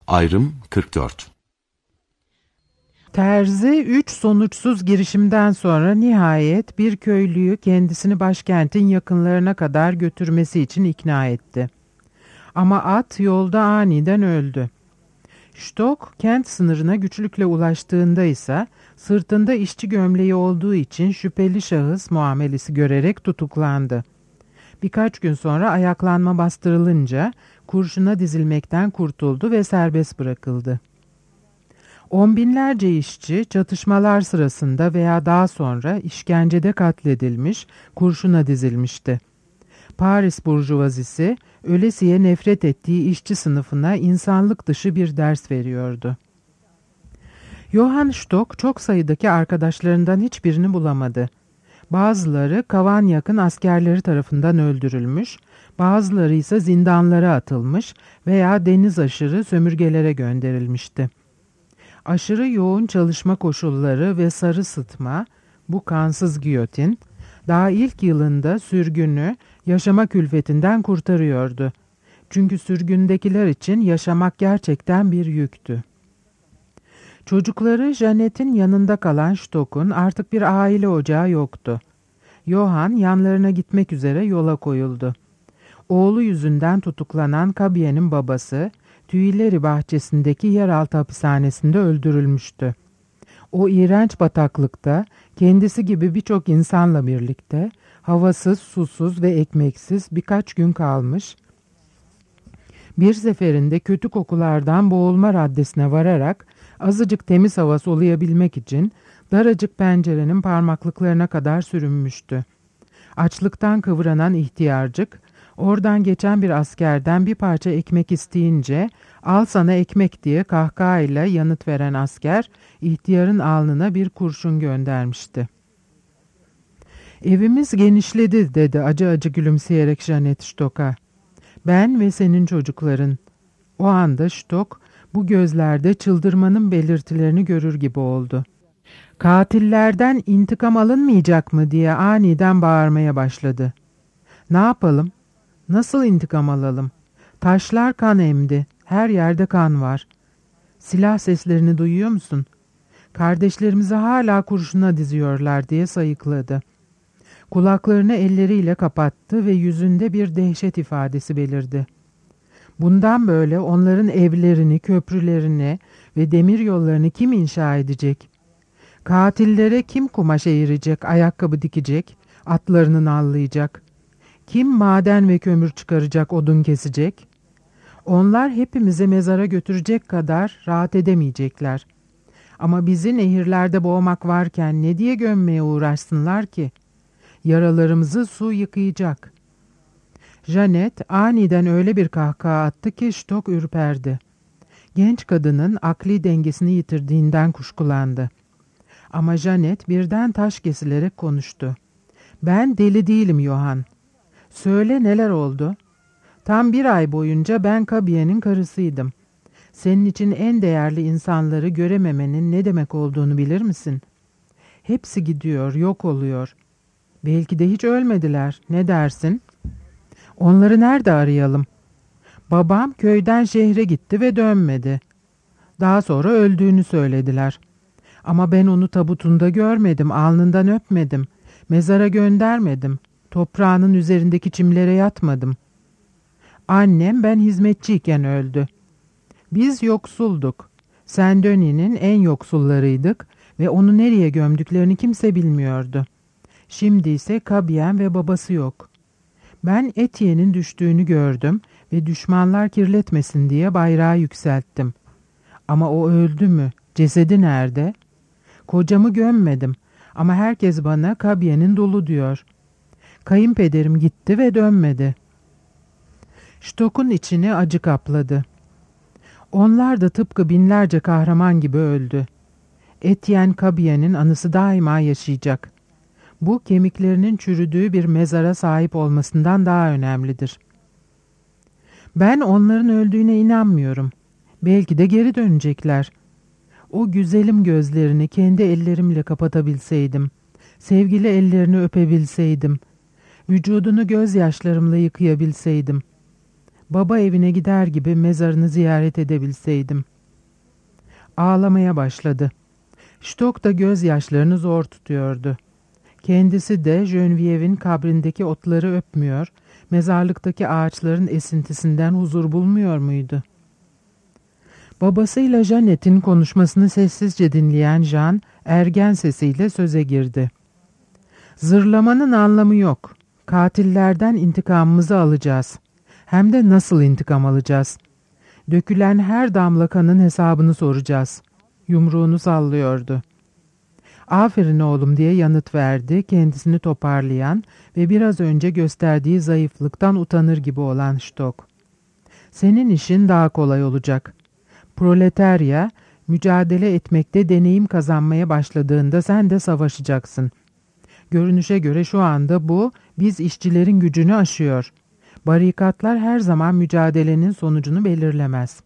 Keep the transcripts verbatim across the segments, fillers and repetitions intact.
Ayrım kırk dört. Terzi üç sonuçsuz girişimden sonra nihayet bir köylüyü kendisini başkentin yakınlarına kadar götürmesi için ikna etti. Ama at yolda aniden öldü. Stock kent sınırına güçlükle ulaştığında ise sırtında işçi gömleği olduğu için şüpheli şahıs muamelesi görerek tutuklandı. Birkaç gün sonra ayaklanma bastırılınca kurşuna dizilmekten kurtuldu ve serbest bırakıldı. On binlerce işçi çatışmalar sırasında veya daha sonra işkencede katledilmiş, kurşuna dizilmişti. Paris burjuvazisi ölesiye nefret ettiği işçi sınıfına insanlık dışı bir ders veriyordu. Johann Stock çok sayıdaki arkadaşlarından hiçbirini bulamadı. Bazıları Kavanyak'ın askerleri tarafından öldürülmüş, bazıları ise zindanlara atılmış veya deniz aşırı sömürgelere gönderilmişti. Aşırı yoğun çalışma koşulları ve sarı sıtma, bu kansız giyotin, daha ilk yılında sürgünü yaşama külfetinden kurtarıyordu. Çünkü sürgündekiler için yaşamak gerçekten bir yüktü. Çocukları Jeanette'in yanında kalan Stock'un artık bir aile ocağı yoktu. Johann yanlarına gitmek üzere yola koyuldu. Oğlu yüzünden tutuklanan Kabye'nin babası, Tüyleri bahçesindeki yeraltı hapishanesinde öldürülmüştü. O iğrenç bataklıkta kendisi gibi birçok insanla birlikte havasız, susuz ve ekmeksiz birkaç gün kalmış, bir seferinde kötü kokulardan boğulma raddesine vararak azıcık temiz hava soluyabilmek için daracık pencerenin parmaklıklarına kadar sürünmüştü. Açlıktan kıvranan ihtiyarcık, oradan geçen bir askerden bir parça ekmek isteyince, "Al sana ekmek" diye kahkahayla yanıt veren asker, ihtiyarın alnına bir kurşun göndermişti. "Evimiz genişledi" dedi acı acı gülümseyerek Jeanette Stock'a. "Ben ve senin çocukların." O anda Stock, bu gözlerde çıldırmanın belirtilerini görür gibi oldu. "Katillerden intikam alınmayacak mı?" diye aniden bağırmaya başladı. "Ne yapalım? Nasıl intikam alalım? Taşlar kan emdi. Her yerde kan var. Silah seslerini duyuyor musun? Kardeşlerimizi hala kurşuna diziyorlar" diye sayıkladı. Kulaklarını elleriyle kapattı ve yüzünde bir dehşet ifadesi belirdi. Bundan böyle onların evlerini, köprülerini ve demir yollarını kim inşa edecek? Katillere kim kumaş eğirecek, ayakkabı dikecek, atlarını nallayacak? Kim maden ve kömür çıkaracak, odun kesecek? Onlar hepimizi mezara götürecek kadar rahat edemeyecekler. Ama bizi nehirlerde boğmak varken ne diye gömmeye uğraşsınlar ki? Yaralarımızı su yıkayacak. Jeanette aniden öyle bir kahkaha attı ki Stock ürperdi. Genç kadının akli dengesini yitirdiğinden kuşkulandı. Ama Jeanette birden taş kesilerek konuştu. "Ben deli değilim Johann. Söyle, neler oldu? Tam bir ay boyunca ben Kabye'nin karısıydım. Senin için en değerli insanları görememenin ne demek olduğunu bilir misin? Hepsi gidiyor, yok oluyor. Belki de hiç ölmediler. Ne dersin? Onları nerede arayalım? Babam köyden şehre gitti ve dönmedi. Daha sonra öldüğünü söylediler. Ama ben onu tabutunda görmedim, alnından öpmedim, mezara göndermedim, toprağının üzerindeki çimlere yatmadım. Annem ben hizmetçiyken öldü. Biz yoksulduk. Saint-Denis'in en yoksullarıydık ve onu nereye gömdüklerini kimse bilmiyordu. Şimdi ise Kabyen ve babası yok. Ben Etienne'in düştüğünü gördüm ve düşmanlar kirletmesin diye bayrağı yükselttim. Ama o öldü mü? Cesedi nerede? Kocamı gömmedim ama herkes bana Kabyen'in dolu diyor. Kayınpederim gitti ve dönmedi." Stock'un içini acı kapladı. Onlar da tıpkı binlerce kahraman gibi öldü. Etienne Kabyen'in anısı daima yaşayacak. Bu kemiklerinin çürüdüğü bir mezara sahip olmasından daha önemlidir. Ben onların öldüğüne inanmıyorum. Belki de geri dönecekler. O güzelim gözlerini kendi ellerimle kapatabilseydim, sevgili ellerini öpebilseydim, vücudunu gözyaşlarımla yıkayabilseydim. Baba evine gider gibi mezarını ziyaret edebilseydim. Ağlamaya başladı. Stock da gözyaşlarını zor tutuyordu. Kendisi de Genevieve'in kabrindeki otları öpmüyor, mezarlıktaki ağaçların esintisinden huzur bulmuyor muydu? Babasıyla Jeanette'in konuşmasını sessizce dinleyen Jean, ergen sesiyle söze girdi. Zırlamanın anlamı yok. Katillerden intikamımızı alacağız. Hem de nasıl intikam alacağız? Dökülen her damla kanın hesabını soracağız. Yumruğunu sallıyordu. Aferin oğlum diye yanıt verdi, kendisini toparlayan ve biraz önce gösterdiği zayıflıktan utanır gibi olan Stock. Senin işin daha kolay olacak. Proletarya, mücadele etmekte deneyim kazanmaya başladığında sen de savaşacaksın. Görünüşe göre şu anda bu, biz işçilerin gücünü aşıyor. Barikatlar her zaman mücadelenin sonucunu belirlemez.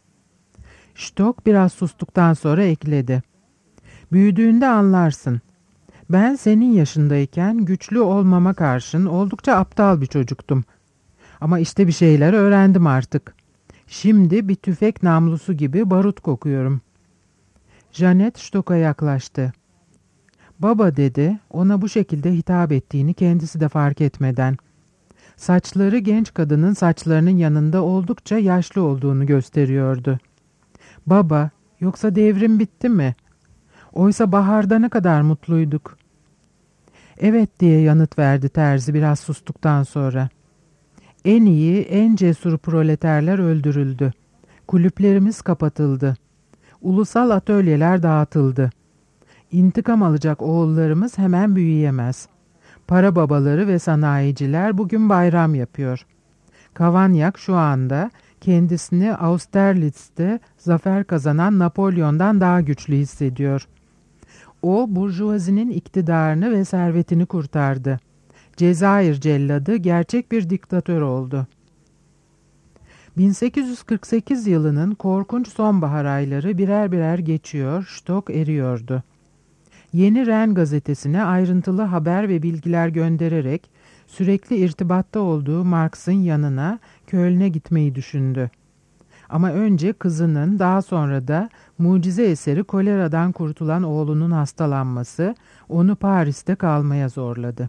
Stock biraz sustuktan sonra ekledi. Büyüdüğünde anlarsın. Ben senin yaşındayken güçlü olmama karşın oldukça aptal bir çocuktum. Ama işte bir şeyler öğrendim artık. Şimdi bir tüfek namlusu gibi barut kokuyorum. Jeanette Stock'a yaklaştı. Baba dedi, ona bu şekilde hitap ettiğini kendisi de fark etmeden. Saçları genç kadının saçlarının yanında oldukça yaşlı olduğunu gösteriyordu. Baba, yoksa devrim bitti mi? Oysa baharda ne kadar mutluyduk. Evet diye yanıt verdi terzi biraz sustuktan sonra. En iyi, en cesur proleterler öldürüldü. Kulüplerimiz kapatıldı. Ulusal atölyeler dağıtıldı. İntikam alacak oğullarımız hemen büyüyemez. Para babaları ve sanayiciler bugün bayram yapıyor. Kavanyak şu anda kendisini Austerlitz'te zafer kazanan Napolyon'dan daha güçlü hissediyor. O, burjuvazinin iktidarını ve servetini kurtardı. Cezayir celladı gerçek bir diktatör oldu. bin sekiz yüz kırk sekiz yılının korkunç sonbahar ayları birer birer geçiyor, Stock eriyordu. Yeni Ren gazetesine ayrıntılı haber ve bilgiler göndererek sürekli irtibatta olduğu Marx'ın yanına Köln'e gitmeyi düşündü. Ama önce kızının, daha sonra da mucize eseri koleradan kurtulan oğlunun hastalanması onu Paris'te kalmaya zorladı.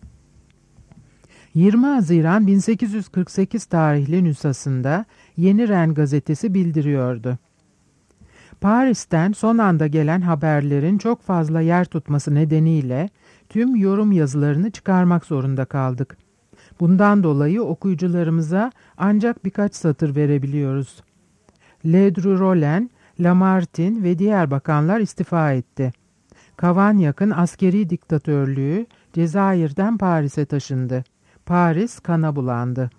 yirmi Haziran bin sekiz yüz kırk sekiz tarihli nüshasında Yeni Ren gazetesi bildiriyordu. Paris'ten son anda gelen haberlerin çok fazla yer tutması nedeniyle tüm yorum yazılarını çıkarmak zorunda kaldık. Bundan dolayı okuyucularımıza ancak birkaç satır verebiliyoruz. Ledru-Rollin, Lamartine ve diğer bakanlar istifa etti. Cavaignac'ın askeri diktatörlüğü Cezayir'den Paris'e taşındı. Paris kana bulandı.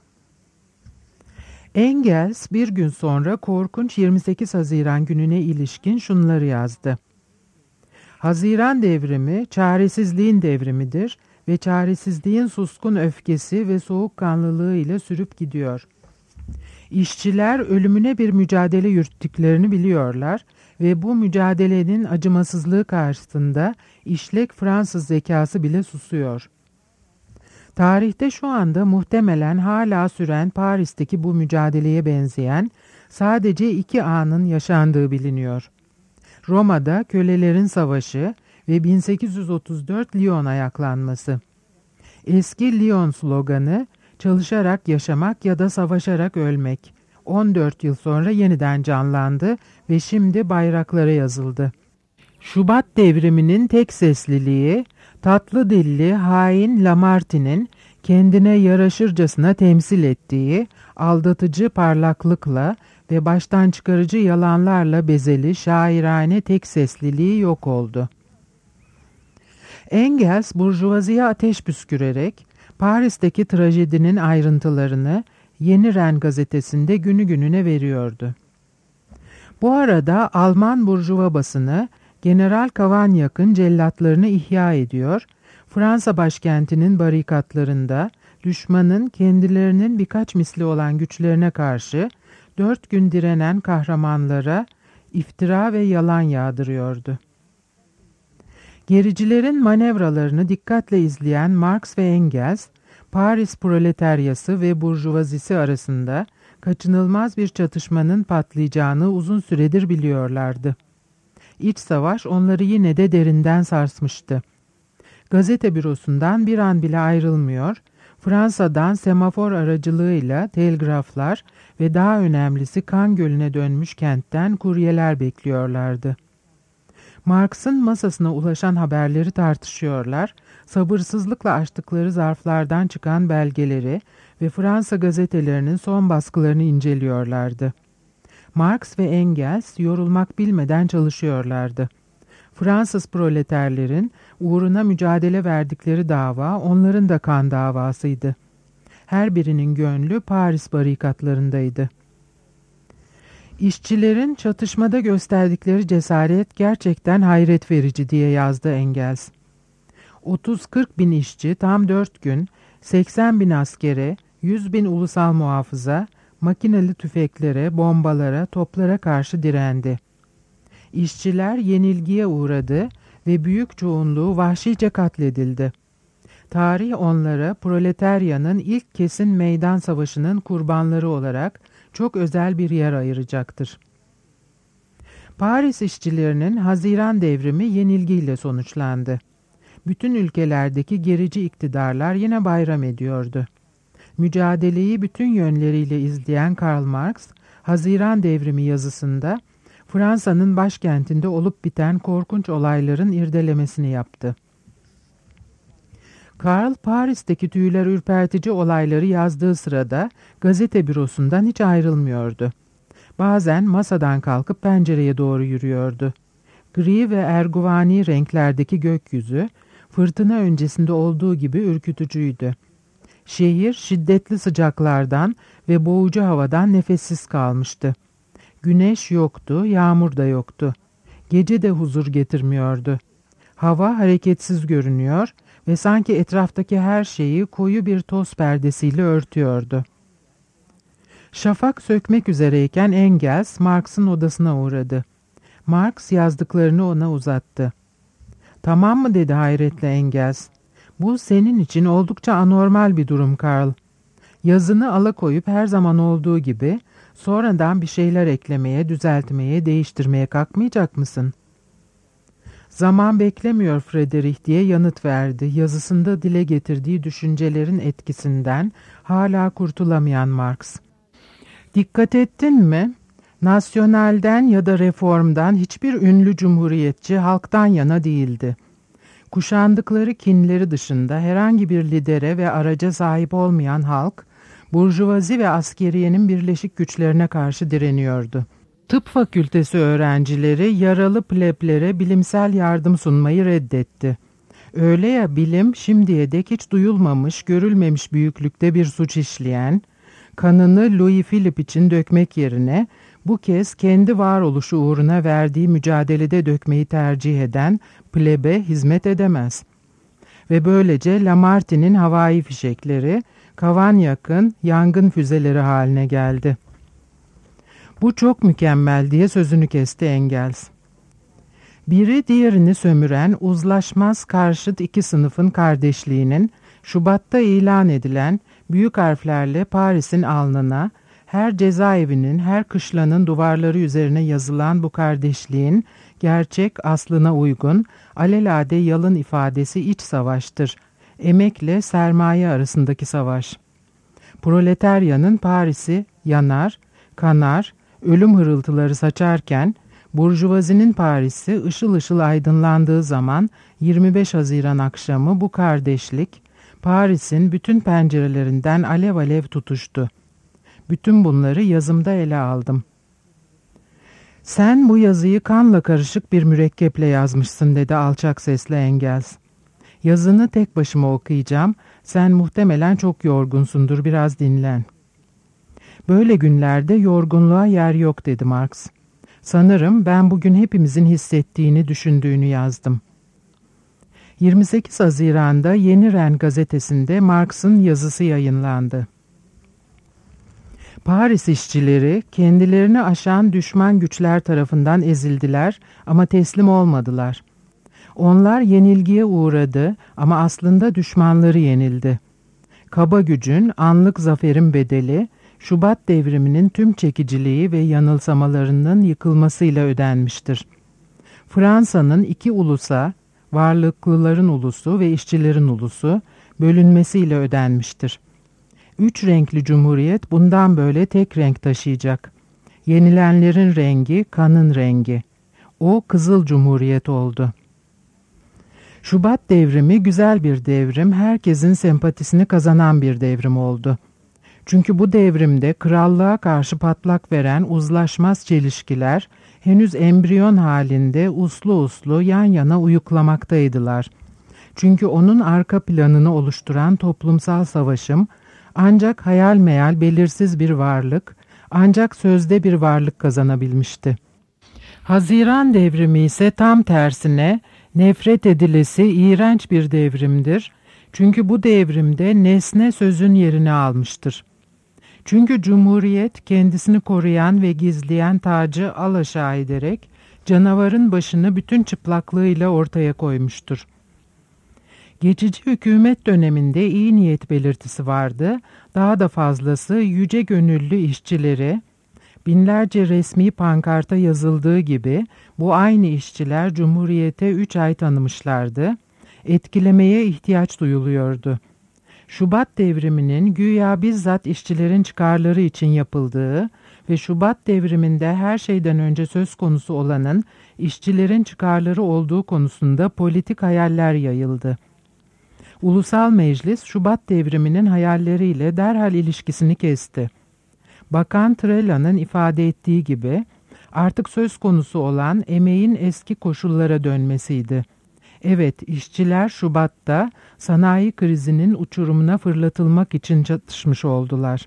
Engels bir gün sonra korkunç yirmi sekiz Haziran gününe ilişkin şunları yazdı. Haziran devrimi çaresizliğin devrimidir ve çaresizliğin suskun öfkesi ve soğukkanlılığı ile sürüp gidiyor. İşçiler ölümüne bir mücadele yürüttüklerini biliyorlar ve bu mücadelenin acımasızlığı karşısında işlek Fransız zekası bile susuyor. Tarihte şu anda muhtemelen hala süren Paris'teki bu mücadeleye benzeyen sadece iki anın yaşandığı biliniyor. Roma'da kölelerin savaşı ve bin sekiz yüz otuz dört Lyon ayaklanması. Eski Lyon sloganı çalışarak yaşamak ya da savaşarak ölmek. on dört yıl sonra yeniden canlandı ve şimdi bayraklara yazıldı. Şubat devriminin tek sesliliği, tatlı dilli hain Lamartine'in kendine yaraşırcasına temsil ettiği aldatıcı parlaklıkla ve baştan çıkarıcı yalanlarla bezeli şairane tek sesliliği yok oldu. Engels burjuvaziye ateş püskürerek Paris'teki trajedinin ayrıntılarını Yeni Ren gazetesinde günü gününe veriyordu. Bu arada Alman burjuva basını General Cavaignac'ın cellatlarını ihya ediyor, Fransa başkentinin barikatlarında düşmanın kendilerinin birkaç misli olan güçlerine karşı dört gün direnen kahramanlara iftira ve yalan yağdırıyordu. Gericilerin manevralarını dikkatle izleyen Marx ve Engels, Paris proletaryası ve burjuvazisi arasında kaçınılmaz bir çatışmanın patlayacağını uzun süredir biliyorlardı. İç savaş onları yine de derinden sarsmıştı. Gazete bürosundan bir an bile ayrılmıyor, Fransa'dan semafor aracılığıyla telgraflar ve daha önemlisi kan gölüne dönmüş kentten kuryeler bekliyorlardı. Marx'ın masasına ulaşan haberleri tartışıyorlar, sabırsızlıkla açtıkları zarflardan çıkan belgeleri ve Fransa gazetelerinin son baskılarını inceliyorlardı. Marx ve Engels yorulmak bilmeden çalışıyorlardı. Fransız proleterlerin uğruna mücadele verdikleri dava onların da kan davasıydı. Her birinin gönlü Paris barikatlarındaydı. İşçilerin çatışmada gösterdikleri cesaret gerçekten hayret verici diye yazdı Engels. otuz kırk bin işçi tam dört gün, seksen bin askere, yüz bin ulusal muhafıza, makineli tüfeklere, bombalara, toplara karşı direndi. İşçiler yenilgiye uğradı ve büyük çoğunluğu vahşice katledildi. Tarih onlara proletaryanın ilk kesin meydan savaşının kurbanları olarak çok özel bir yer ayıracaktır. Paris işçilerinin Haziran devrimi yenilgiyle sonuçlandı. Bütün ülkelerdeki gerici iktidarlar yine bayram ediyordu. Mücadeleyi bütün yönleriyle izleyen Karl Marx, Haziran devrimi yazısında Fransa'nın başkentinde olup biten korkunç olayların irdelemesini yaptı. Karl, Paris'teki tüyler ürpertici olayları yazdığı sırada gazete bürosundan hiç ayrılmıyordu. Bazen masadan kalkıp pencereye doğru yürüyordu. Gri ve erguvani renklerdeki gökyüzü, fırtına öncesinde olduğu gibi ürkütücüydü. Şehir şiddetli sıcaklardan ve boğucu havadan nefessiz kalmıştı. Güneş yoktu, yağmur da yoktu. Gece de huzur getirmiyordu. Hava hareketsiz görünüyor ve sanki etraftaki her şeyi koyu bir toz perdesiyle örtüyordu. Şafak sökmek üzereyken Engels, Marx'ın odasına uğradı. Marx yazdıklarını ona uzattı. "Tamam mı?" dedi hayretle Engels. "Bu senin için oldukça anormal bir durum Karl. Yazını alakoyup her zaman olduğu gibi sonradan bir şeyler eklemeye, düzeltmeye, değiştirmeye kalkmayacak mısın?" "Zaman beklemiyor Frederick" diye yanıt verdi. Yazısında dile getirdiği düşüncelerin etkisinden hala kurtulamayan Marx. "Dikkat ettin mi? Nasyonalden ya da reformdan hiçbir ünlü cumhuriyetçi halktan yana değildi. Kuşandıkları kinleri dışında herhangi bir lidere ve araca sahip olmayan halk, burjuvazi ve askeriyenin birleşik güçlerine karşı direniyordu. Tıp fakültesi öğrencileri yaralı pleblere bilimsel yardım sunmayı reddetti. Öyle ya bilim şimdiye dek hiç duyulmamış, görülmemiş büyüklükte bir suç işleyen, kanını Louis Philippe için dökmek yerine bu kez kendi varoluşu uğruna verdiği mücadelede dökmeyi tercih eden plebe hizmet edemez. Ve böylece Lamartine'in havai fişekleri, Cavaignac'ın yangın füzeleri haline geldi." "Bu çok mükemmel" diye sözünü kesti Engels. Biri diğerini sömüren uzlaşmaz karşıt iki sınıfın kardeşliğinin Şubat'ta ilan edilen büyük harflerle Paris'in alnına, her cezaevinin, her kışlanın duvarları üzerine yazılan bu kardeşliğin gerçek aslına uygun, alelade yalın ifadesi iç savaştır. Emekle sermaye arasındaki savaş. Proletaryanın Paris'i yanar, kanar, ölüm hırıltıları saçarken, burjuvazinin Paris'i ışıl ışıl aydınlandığı zaman yirmi beş Haziran akşamı bu kardeşlik, Paris'in bütün pencerelerinden alev alev tutuştu. Bütün bunları yazımda ele aldım. "Sen bu yazıyı kanla karışık bir mürekkeple yazmışsın" dedi alçak sesle Engels. "Yazını tek başıma okuyacağım. Sen muhtemelen çok yorgunsundur, biraz dinlen." "Böyle günlerde yorgunluğa yer yok" dedi Marx. "Sanırım ben bugün hepimizin hissettiğini, düşündüğünü yazdım." yirmi sekiz Haziran'da Yeni Ren gazetesinde Marx'ın yazısı yayınlandı. Paris işçileri kendilerini aşan düşman güçler tarafından ezildiler ama teslim olmadılar. Onlar yenilgiye uğradı ama aslında düşmanları yenildi. Kaba gücün, anlık zaferin bedeli, Şubat devriminin tüm çekiciliği ve yanılsamalarının yıkılmasıyla ödenmiştir. Fransa'nın iki ulusa, varlıklıların ulusu ve işçilerin ulusu, bölünmesiyle ödenmiştir. Üç renkli cumhuriyet bundan böyle tek renk taşıyacak. Yenilenlerin rengi, kanın rengi. O Kızıl Cumhuriyet oldu. Şubat devrimi güzel bir devrim, herkesin sempatisini kazanan bir devrim oldu. Çünkü bu devrimde krallığa karşı patlak veren uzlaşmaz çelişkiler henüz embriyon halinde uslu uslu yan yana uyuklamaktaydılar. Çünkü onun arka planını oluşturan toplumsal savaşım ancak hayal meyal belirsiz bir varlık, ancak sözde bir varlık kazanabilmişti. Haziran devrimi ise tam tersine nefret edilesi iğrenç bir devrimdir. Çünkü bu devrimde nesne sözün yerini almıştır. Çünkü Cumhuriyet kendisini koruyan ve gizleyen tacı alaşağı ederek canavarın başını bütün çıplaklığıyla ortaya koymuştur. Geçici hükümet döneminde iyi niyet belirtisi vardı, daha da fazlası yüce gönüllü işçileri, binlerce resmi pankarta yazıldığı gibi bu aynı işçiler Cumhuriyete üç ay tanımışlardı, etkilemeye ihtiyaç duyuluyordu. Şubat devriminin güya bizzat işçilerin çıkarları için yapıldığı ve Şubat devriminde her şeyden önce söz konusu olanın işçilerin çıkarları olduğu konusunda politik hayaller yayıldı. Ulusal Meclis Şubat devriminin hayalleriyle derhal ilişkisini kesti. Bakan Trela'nın ifade ettiği gibi artık söz konusu olan emeğin eski koşullara dönmesiydi. Evet, işçiler Şubat'ta sanayi krizinin uçurumuna fırlatılmak için çatışmış oldular.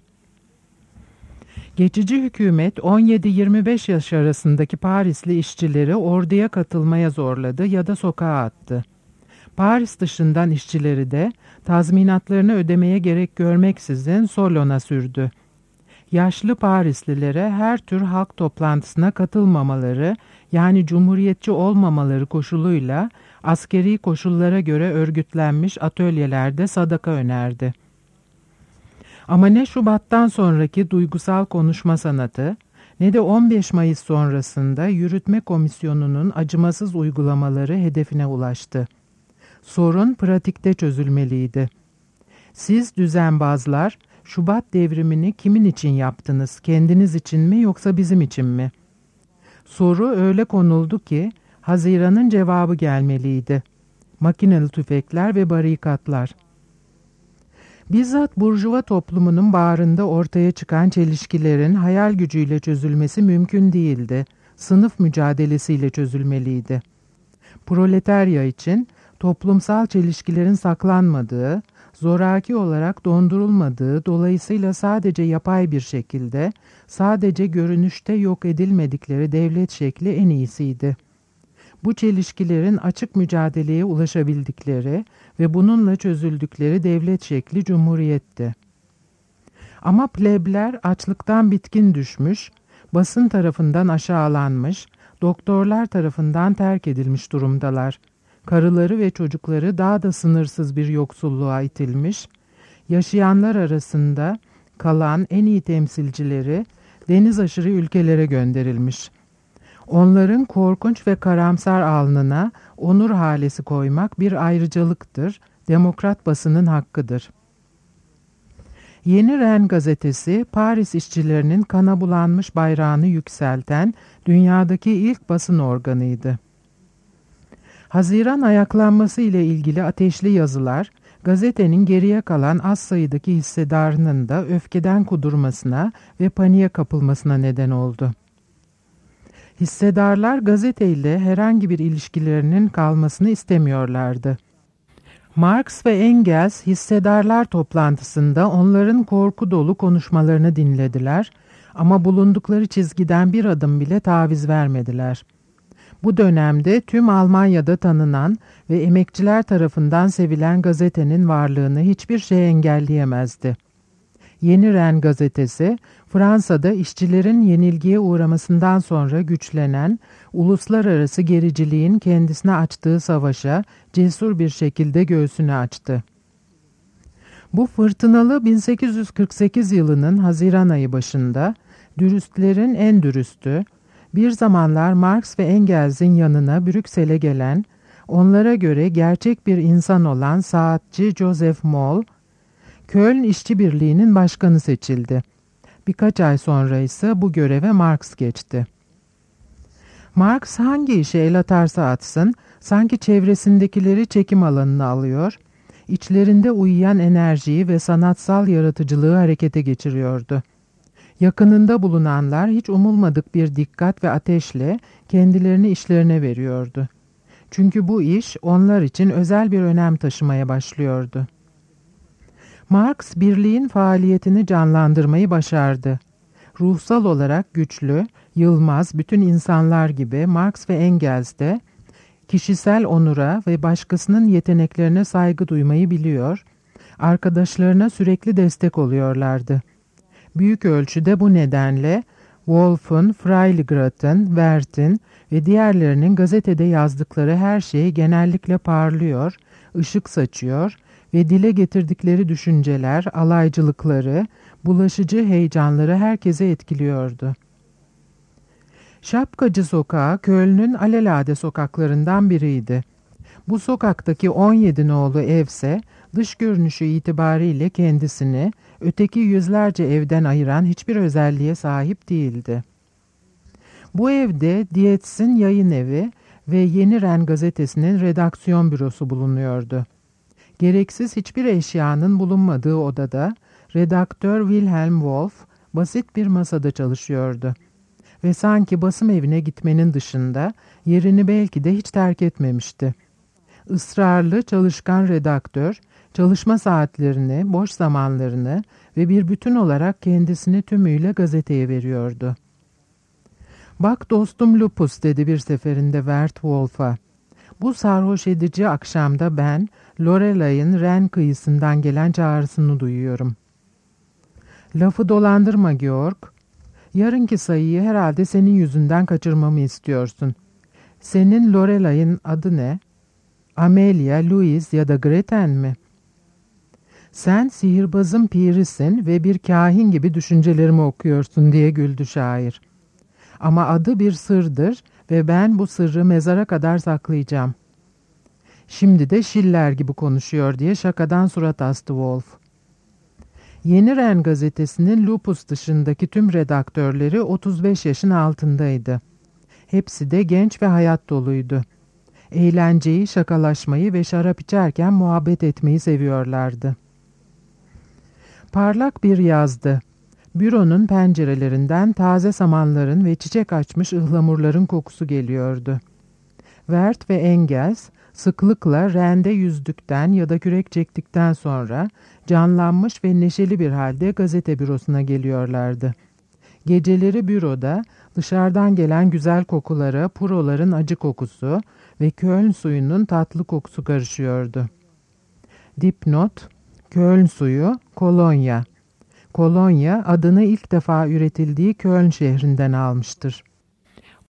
Geçici hükümet on yedi yirmi beş yaş arasındaki Parisli işçileri orduya katılmaya zorladı ya da sokağa attı. Paris dışından işçileri de tazminatlarını ödemeye gerek görmeksizin Solon'a sürdü. Yaşlı Parislilere her tür halk toplantısına katılmamaları, yani cumhuriyetçi olmamaları koşuluyla askeri koşullara göre örgütlenmiş atölyelerde sadaka önerdi. Ama ne Şubat'tan sonraki duygusal konuşma sanatı, ne de on beş Mayıs sonrasında yürütme komisyonunun acımasız uygulamaları hedefine ulaştı. Sorun pratikte çözülmeliydi. Siz düzenbazlar, Şubat devrimini kimin için yaptınız? Kendiniz için mi yoksa bizim için mi? Soru öyle konuldu ki Haziran'ın cevabı gelmeliydi. Makineli tüfekler ve barikatlar. Bizzat burjuva toplumunun bağrında ortaya çıkan çelişkilerin hayal gücüyle çözülmesi mümkün değildi. Sınıf mücadelesiyle çözülmeliydi. Proletarya için toplumsal çelişkilerin saklanmadığı, zoraki olarak dondurulmadığı, dolayısıyla sadece yapay bir şekilde, sadece görünüşte yok edilmedikleri devlet şekli en iyisiydi. Bu çelişkilerin açık mücadeleye ulaşabildikleri ve bununla çözüldükleri devlet şekli cumhuriyetti. Ama plebler açlıktan bitkin düşmüş, basın tarafından aşağılanmış, doktorlar tarafından terk edilmiş durumdalar. Karıları ve çocukları daha da sınırsız bir yoksulluğa itilmiş, yaşayanlar arasında kalan en iyi temsilcileri deniz aşırı ülkelere gönderilmiş. Onların korkunç ve karamsar alnına onur halesi koymak bir ayrıcalıktır, demokrat basının hakkıdır. Yeni Ren gazetesi, Paris işçilerinin kana bulanmış bayrağını yükselten dünyadaki ilk basın organıydı. Haziran ayaklanması ile ilgili ateşli yazılar, gazetenin geriye kalan az sayıdaki hissedarının da öfkeden kudurmasına ve paniğe kapılmasına neden oldu. Hissedarlar gazeteyle herhangi bir ilişkilerinin kalmasını istemiyorlardı. Marx ve Engels hissedarlar toplantısında onların korku dolu konuşmalarını dinlediler ama bulundukları çizgiden bir adım bile taviz vermediler. Bu dönemde tüm Almanya'da tanınan ve emekçiler tarafından sevilen gazetenin varlığını hiçbir şey engelleyemezdi. Yeni Ren gazetesi, Fransa'da işçilerin yenilgiye uğramasından sonra güçlenen, uluslararası gericiliğin kendisine açtığı savaşa cesur bir şekilde göğsünü açtı. Bu fırtınalı bin sekiz yüz kırk sekiz yılının Haziran ayı başında dürüstlerin en dürüstü, bir zamanlar Marx ve Engels'in yanına Brüksel'e gelen, onlara göre gerçek bir insan olan saatçi Joseph Moll, Köln İşçi Birliği'nin başkanı seçildi. Birkaç ay sonra ise bu göreve Marx geçti. Marx hangi işe el atarsa atsın, sanki çevresindekileri çekim alanına alıyor, içlerinde uyuyan enerjiyi ve sanatsal yaratıcılığı harekete geçiriyordu. Yakınında bulunanlar hiç umulmadık bir dikkat ve ateşle kendilerini işlerine veriyordu. Çünkü bu iş onlar için özel bir önem taşımaya başlıyordu. Marx, birliğin faaliyetini canlandırmayı başardı. Ruhsal olarak güçlü, yılmaz bütün insanlar gibi Marx ve Engels de kişisel onura ve başkasının yeteneklerine saygı duymayı biliyor, arkadaşlarına sürekli destek oluyorlardı. Büyük ölçüde bu nedenle Wolff'un, Freiligrath'ın, Werth'in ve diğerlerinin gazetede yazdıkları her şey genellikle parlıyor, ışık saçıyor ve dile getirdikleri düşünceler, alaycılıkları, bulaşıcı heyecanları herkese etkiliyordu. Şapkacı Sokağı, Köln'ün alelade sokaklarından biriydi. Bu sokaktaki on yedi nolu evse, dış görünüşü itibariyle kendisini, öteki yüzlerce evden ayıran hiçbir özelliğe sahip değildi. Bu evde Dietz'in yayın evi ve Yeni Ren gazetesinin redaksiyon bürosu bulunuyordu. Gereksiz hiçbir eşyanın bulunmadığı odada, redaktör Wilhelm Wolff basit bir masada çalışıyordu. Ve sanki basım evine gitmenin dışında yerini belki de hiç terk etmemişti. Israrlı, çalışkan redaktör, çalışma saatlerini, boş zamanlarını ve bir bütün olarak kendisini tümüyle gazeteye veriyordu. "Bak dostum Lupus," dedi bir seferinde Werth Wolff'a. "Bu sarhoş edici akşamda ben, Lorelay'ın Ren kıyısından gelen çağrısını duyuyorum." "Lafı dolandırma Georg. Yarınki sayıyı herhalde senin yüzünden kaçırmamı istiyorsun. Senin Lorelay'ın adı ne? Amelia, Louise ya da Gretchen mi? Sen sihirbazın pirisin ve bir kahin gibi düşüncelerimi okuyorsun," diye güldü şair. "Ama adı bir sırdır ve ben bu sırrı mezara kadar saklayacağım." "Şimdi de Schiller gibi konuşuyor," diye şakadan surat astı Wolff. Yeni Ren gazetesinin Lupus dışındaki tüm redaktörleri otuz beş yaşın altındaydı. Hepsi de genç ve hayat doluydu. Eğlenceyi, şakalaşmayı ve şarap içerken muhabbet etmeyi seviyorlardı. Parlak bir yazdı. Büronun pencerelerinden taze samanların ve çiçek açmış ıhlamurların kokusu geliyordu. Werth ve Engels sıklıkla Ren'de yüzdükten ya da kürek çektikten sonra canlanmış ve neşeli bir halde gazete bürosuna geliyorlardı. Geceleri büroda dışarıdan gelen güzel kokulara puroların acı kokusu ve Köln suyunun tatlı kokusu karışıyordu. Dipnot: Köln suyu, kolonya. Kolonya adını ilk defa üretildiği Köln şehrinden almıştır.